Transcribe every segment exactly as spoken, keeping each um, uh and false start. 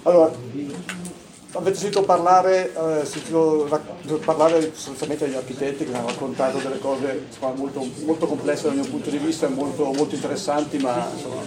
Allora, avete sentito parlare, eh, sentito parlare sostanzialmente degli architetti che hanno raccontato delle cose insomma, molto, molto complesse dal mio punto di vista, molto, molto interessanti, ma insomma,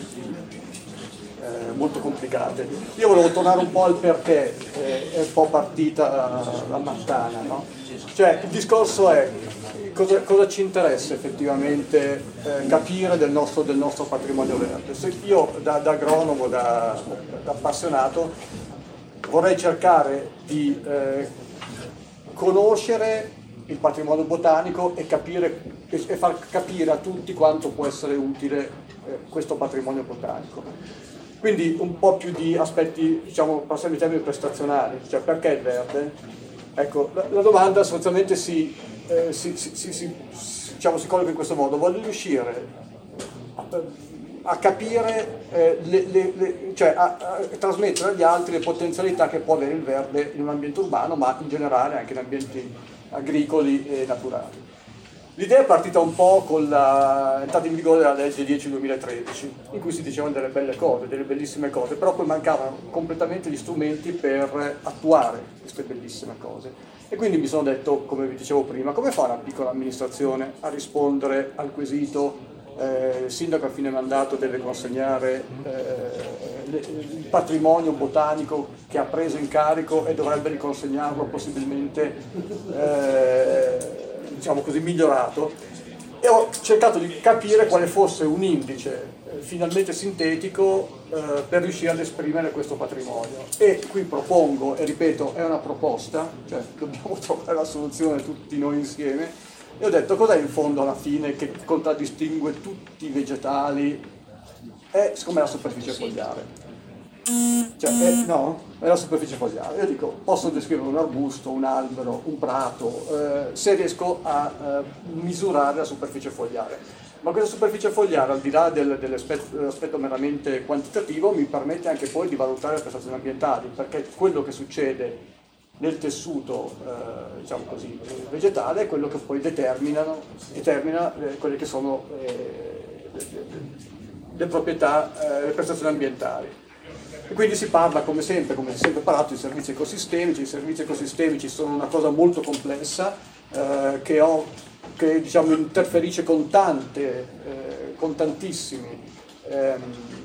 eh, molto complicate. Io volevo tornare un po' al perché eh, è un po' partita la mattana, no? Cioè, il discorso è cosa, cosa ci interessa effettivamente eh, capire del nostro, del nostro patrimonio verde. Se io da, da agronomo, da, da appassionato, vorrei cercare di eh, conoscere il patrimonio botanico e, capire, e far capire a tutti quanto può essere utile eh, questo patrimonio botanico. Quindi un po' più di aspetti, diciamo, passiamo ai termini prestazionali, cioè perché il verde? Ecco, la, la domanda sostanzialmente si, eh, si, si, si, si, diciamo, si colloca in questo modo: voglio riuscire a, a capire, eh, le, le, le, cioè a, a trasmettere agli altri le potenzialità che può avere il verde in un ambiente urbano, ma in generale anche in ambienti agricoli e naturali. L'idea è partita un po' con l'entrata in vigore della legge dieci duemilatredici, in cui si dicevano delle belle cose, delle bellissime cose, però poi mancavano completamente gli strumenti per attuare queste bellissime cose. E quindi mi sono detto, come vi dicevo prima, come fa una piccola amministrazione a rispondere al quesito eh, il sindaco a fine mandato deve consegnare eh, le, il patrimonio botanico che ha preso in carico e dovrebbe riconsegnarlo possibilmente eh, diciamo così, migliorato, e ho cercato di capire quale fosse un indice eh, finalmente sintetico eh, per riuscire ad esprimere questo patrimonio. E qui propongo, e ripeto, è una proposta, cioè dobbiamo trovare la soluzione tutti noi insieme, e ho detto cos'è in fondo alla fine che contraddistingue tutti i vegetali? È, secondo me, la superficie fogliare. Cioè, è, no, è la superficie fogliare. Io dico, posso descrivere un arbusto, un albero, un prato, eh, se riesco a eh, misurare la superficie fogliare. Ma questa superficie fogliare, al di là del, dell'aspetto, dell'aspetto meramente quantitativo, mi permette anche poi di valutare le prestazioni ambientali, perché quello che succede nel tessuto eh, diciamo così, vegetale è quello che poi determinano, determina eh, quelle che sono eh, le, le proprietà, eh, le prestazioni ambientali. E quindi si parla, come sempre, come si è sempre parlato, di servizi ecosistemici. I servizi ecosistemici sono una cosa molto complessa eh, che, ho, che diciamo, interferisce con tante, eh, con tantissime ehm,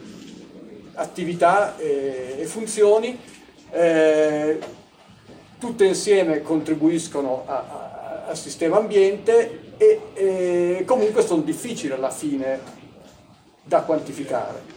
attività e, e funzioni, eh, tutte insieme contribuiscono a, a, al sistema ambiente e, e comunque sono difficili alla fine da quantificare.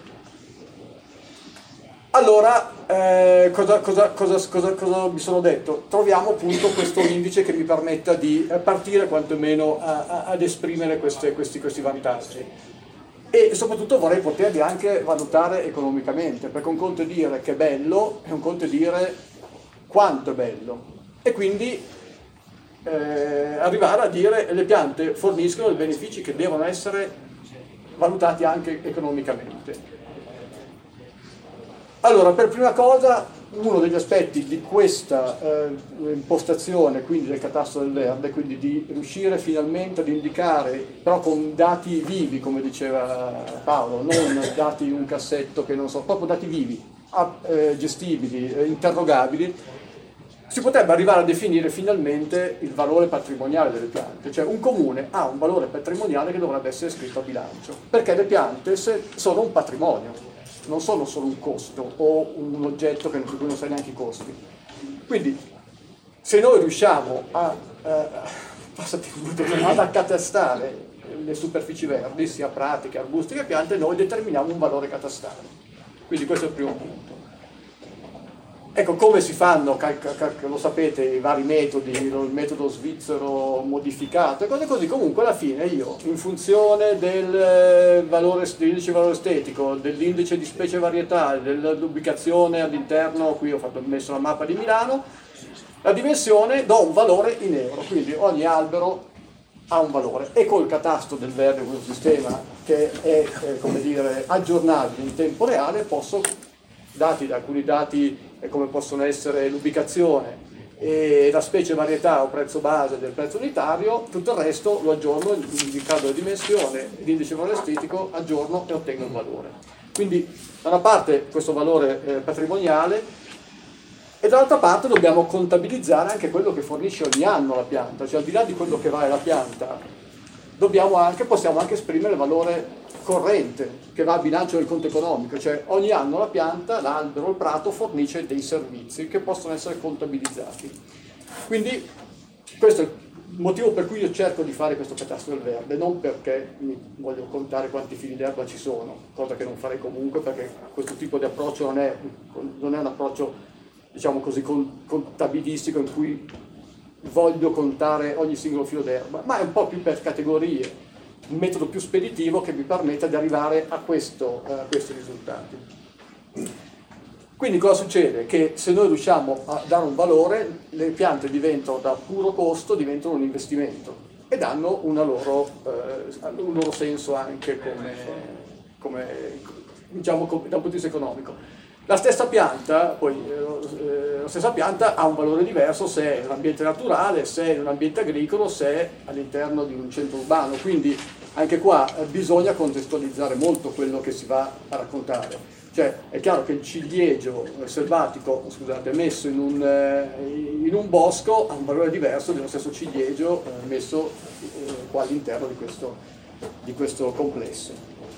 Allora, eh, cosa, cosa, cosa, cosa, cosa mi sono detto? Troviamo appunto questo indice che mi permetta di partire quantomeno a, a, ad esprimere queste, questi, questi vantaggi. E soprattutto vorrei poterli anche valutare economicamente, perché un conto è dire che è bello e un conto è dire quanto è bello. E quindi eh, arrivare a dire che le piante forniscono dei benefici che devono essere valutati anche economicamente. Allora, per prima cosa, uno degli aspetti di questa eh, impostazione, quindi del catasto del verde, quindi di riuscire finalmente ad indicare, però con dati vivi, come diceva Paolo, non dati in un cassetto che non so, proprio dati vivi, eh, gestibili, eh, interrogabili, si potrebbe arrivare a definire finalmente il valore patrimoniale delle piante. Cioè un comune ha un valore patrimoniale che dovrebbe essere scritto a bilancio, perché le piante sono un patrimonio. Non sono solo un costo o un oggetto che su cui non sai neanche i costi. Quindi se noi riusciamo a, eh, ad accatastare le superfici verdi, sia pratiche, arbusti che piante, noi determiniamo un valore catastale. Quindi questo è il primo punto. Ecco, come si fanno, lo sapete, i vari metodi, il metodo svizzero modificato e cose così. Comunque alla fine io, in funzione del valore, dell'indice di valore estetico, dell'indice di specie varietà, dell'ubicazione all'interno, qui ho fatto, messo la mappa di Milano, la dimensione do un valore in euro, quindi ogni albero ha un valore, e col catasto del verde, questo sistema che è, eh, come dire, aggiornabile in tempo reale, posso, dati da alcuni dati come possono essere l'ubicazione e la specie varietà o prezzo base del prezzo unitario, tutto il resto lo aggiorno, indicando la dimensione, l'indice valore estetico, aggiorno e ottengo un valore. Quindi da una parte questo valore eh, patrimoniale, e dall'altra parte dobbiamo contabilizzare anche quello che fornisce ogni anno la pianta, cioè al di là di quello che vale la pianta, dobbiamo anche, possiamo anche esprimere il valore corrente che va a bilancio del conto economico, cioè ogni anno la pianta, l'albero, il prato fornisce dei servizi che possono essere contabilizzati. Quindi questo è il motivo per cui io cerco di fare questo catasto del verde, non perché mi voglio contare quanti fili d'erba ci sono, cosa che non farei comunque, perché questo tipo di approccio non è, non è un approccio, diciamo così, contabilistico in cui voglio contare ogni singolo filo d'erba, ma è un po' più per categorie, un metodo più speditivo che mi permetta di arrivare a, questo, a questi risultati. Quindi cosa succede? Che se noi riusciamo a dare un valore, le piante diventano, da puro costo, diventano un investimento e danno una loro, eh, un loro senso anche come, come, diciamo, come, da un punto di vista economico. La stessa pianta, poi, eh, la stessa pianta ha un valore diverso se è in un ambiente naturale, se è in un ambiente agricolo, se è all'interno di un centro urbano, quindi anche qua eh, bisogna contestualizzare molto quello che si va a raccontare. Cioè è chiaro che il ciliegio selvatico, scusate, messo in un, eh, in un bosco ha un valore diverso dello stesso ciliegio eh, messo eh, qua all'interno di questo, di questo complesso.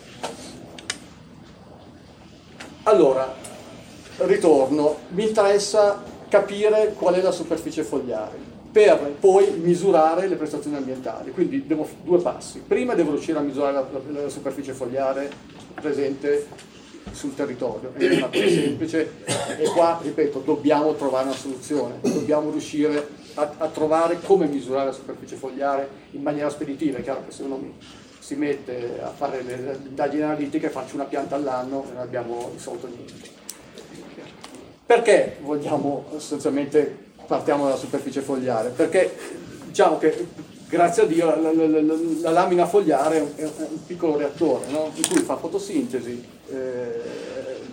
Allora, ritorno, mi interessa capire qual è la superficie fogliare per poi misurare le prestazioni ambientali, quindi devo, due passi. Prima devo riuscire a misurare la, la, la superficie fogliare presente sul territorio, è una cosa semplice e qua, ripeto, dobbiamo trovare una soluzione, dobbiamo riuscire a, a trovare come misurare la superficie fogliare in maniera speditiva. È chiaro che se uno mi, si mette a fare le, le indagini analitiche, faccio una pianta all'anno e non abbiamo risolto niente. Perché vogliamo, sostanzialmente, partiamo dalla superficie fogliare? Perché diciamo che grazie a Dio la, la, la, la lamina fogliare è un, è un piccolo reattore, no? In cui fa fotosintesi, eh,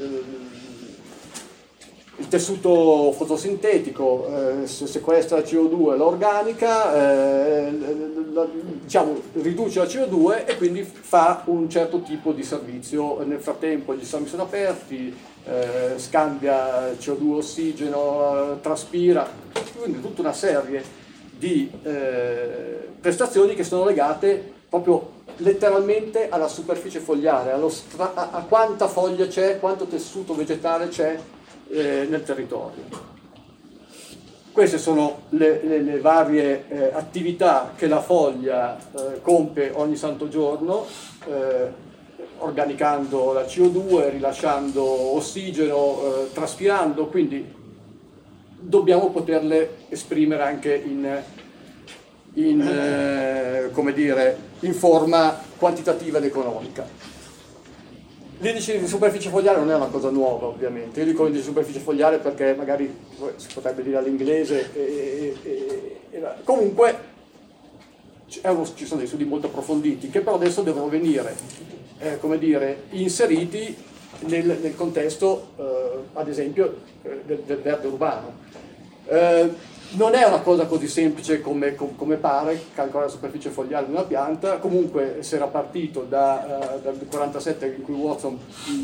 il tessuto fotosintetico eh, sequestra la C O due, l'organica, eh, la, diciamo, riduce la C O due e quindi fa un certo tipo di servizio. Nel frattempo gli stami sono aperti, eh, scambia C O due, ossigeno, traspira, quindi tutta una serie di eh, prestazioni che sono legate proprio letteralmente alla superficie fogliare, allo stra- a, a quanta foglia c'è, quanto tessuto vegetale c'è eh, nel territorio. Queste sono le, le, le varie eh, attività che la foglia eh, compie ogni santo giorno, eh, organicando la C O due, rilasciando ossigeno, eh, traspirando, quindi dobbiamo poterle esprimere anche in, in, eh, come dire, in forma quantitativa ed economica. L'indice di superficie fogliare non è una cosa nuova, ovviamente. Io dico indice di superficie fogliare perché magari si potrebbe dire all'inglese, e, e, e, comunque uno, ci sono dei studi molto approfonditi che però adesso devono venire, eh, come dire, inseriti nel, nel contesto, eh, ad esempio, eh, del, del verde urbano. Eh, non è una cosa così semplice come, come pare calcolare la superficie fogliare di una pianta. Comunque si era partito da, uh, dal quarantasette in cui Watson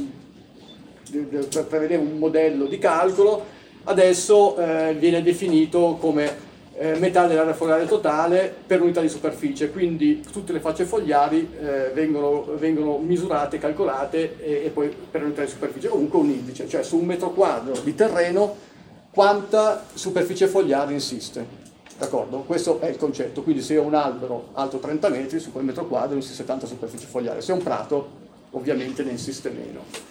mh, prevedeva un modello di calcolo, adesso uh, viene definito come uh, metà dell'area fogliare totale per unità di superficie, quindi tutte le facce fogliari uh, vengono, vengono misurate, calcolate e, e poi per unità di superficie, comunque un indice, cioè su un metro quadro di terreno quanta superficie fogliare insiste, d'accordo? Questo è il concetto, quindi se ho un albero alto trenta metri, su quel metro quadro insiste tanta superficie fogliare, se è un prato ovviamente ne insiste meno.